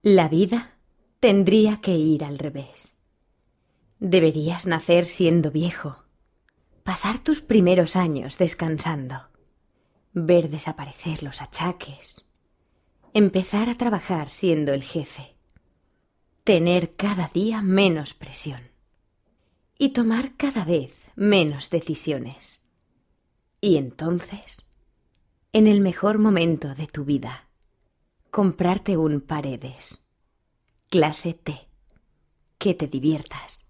La vida tendría que ir al revés. Deberías nacer siendo viejo, pasar tus primeros años descansando, ver desaparecer los achaques, empezar a trabajar siendo el jefe, tener cada día menos presión y tomar cada vez menos decisiones. Y entonces, en el mejor momento de tu vida, comprarte un Paredes, clase T, que te diviertas.